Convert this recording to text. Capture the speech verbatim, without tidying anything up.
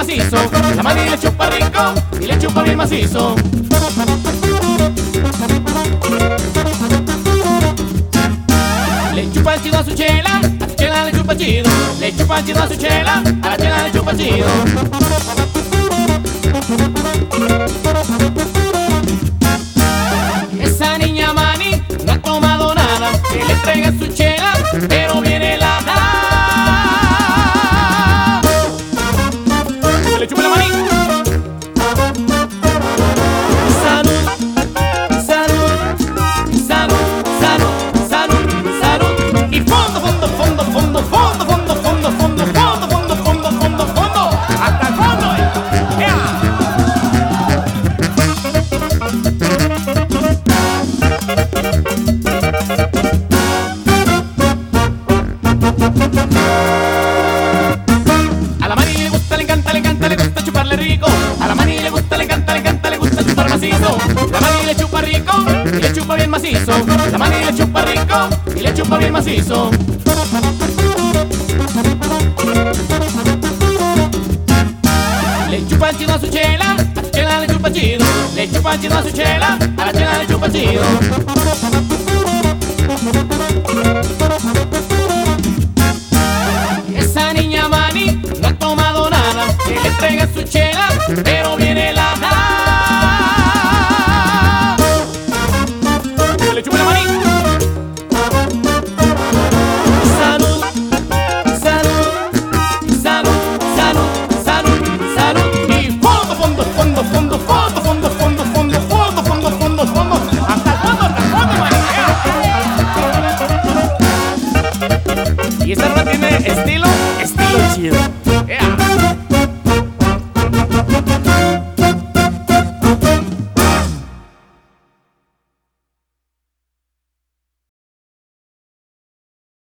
macizo. La mani le chupa rico y le chupa bien macizo. Le chupa chido a su chela, a su chela le chupa chido. Le chupa chido a su chela, a la chela le chupa chido. Esa niña mani no ha tomado nada, que le traiga su chela, pero viene la se le chupa la mani. Salud, salud, salud, salud, salud, salud. Y fondo, fondo, fondo, fondo, fondo, fondo, fondo, fondo, fondo, fondo, fondo, fondo, fondo, hasta el fondo. Yeah. A la mani le gusta, le encanta, le encanta, le gusta chuparle rico. A la mani le gusta, le encanta, le encanta, le gusta chupar macizo. La mani le chupa rico y le chupa bien macizo. La mani le chupa rico y le chupa bien macizo. Le chupa chido a su chela, a su chela le chupa chido. Le chupa chido a su chela, a la chela le chupa chido. Esa niña mani no ha tomado nada, que le traiga su chela, pero viene la se le chupa la mani. Salud, salud, salud, salud, salud, salud. Y fondo, fondo, fondo, fondo, fondo, fondo, fondo, fondo, fondo, fondo, fondo, fondo, hasta el fondo, hasta el fondo, mani. Y esta rola tiene estilo, estilo chido.